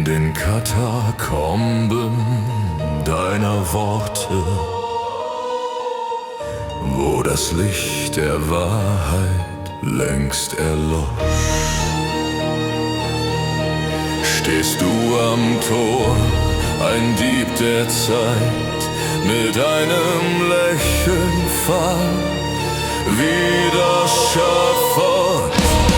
In den Katakomben deiner Worte, wo das Licht der Wahrheit längst erlosch, stehst du am Tor, ein Dieb der Zeit, mit einem Lächeln fahl wie das Schafott.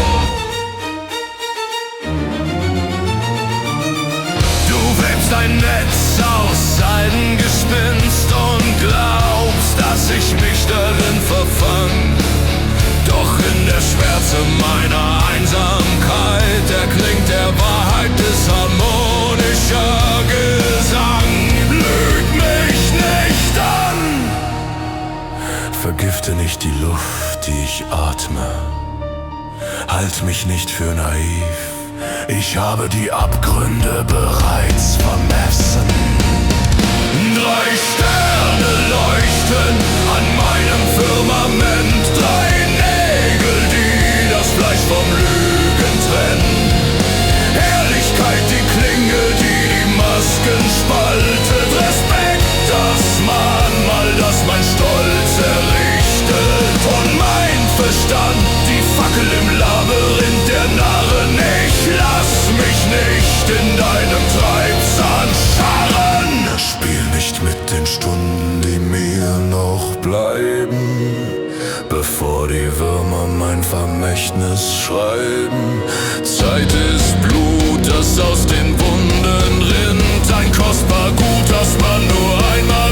Ein Netz aus Seidengespinst und glaubst, dass ich mich darin verfang. Doch in der Schwärze meiner Einsamkeit erklingt der Wahrheit disharmonischer Gesang. Lüg mich nicht an, vergifte nicht die Luft, die ich atme. Halt mich nicht für naiv, ich habe die Abgründe bereits vermessen. 3 Sterne leuchten an meinem Firmament, 3 Nägel, die das Fleisch vom Lügen trennen. Herrlichkeit, die Klinge, die die Masken spaltet. Respekt, das Mahnmal, das mein Stolz errichtet. Und mein Verstand, die Fackel im Labyrinth der Narren. Ich lass mich nicht in deinem Treibsand scharren. Spiel nicht mit den Stunden, die mir noch bleiben, bevor die Würmer mein Vermächtnis schreiben. Zeit ist Blut, das aus den Wunden rinnt, ein kostbar Gut, das man nur einmal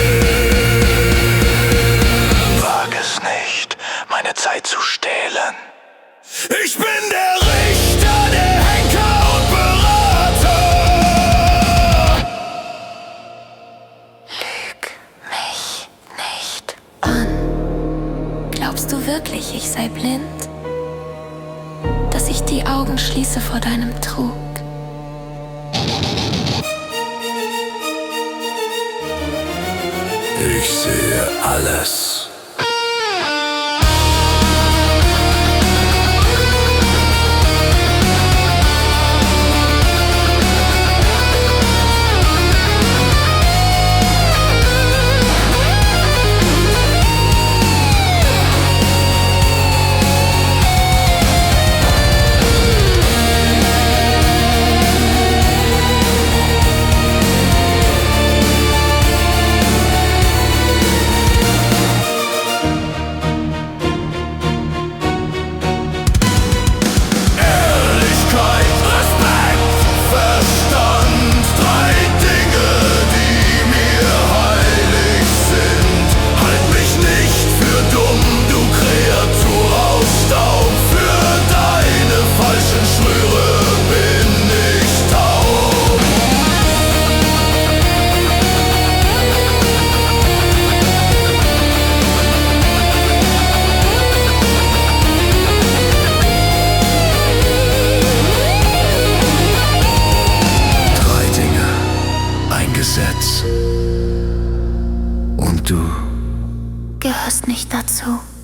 gewinnt. Wag es nicht, meine Zeit zu stehlen. Ich bin der Richter, der Henker und Berater. Lüg mich nicht an. Glaubst du wirklich, ich sei blind? Dass ich die Augen schließe vor deinem Trug? Ich sehe alles. Und du Gehörst nicht dazu.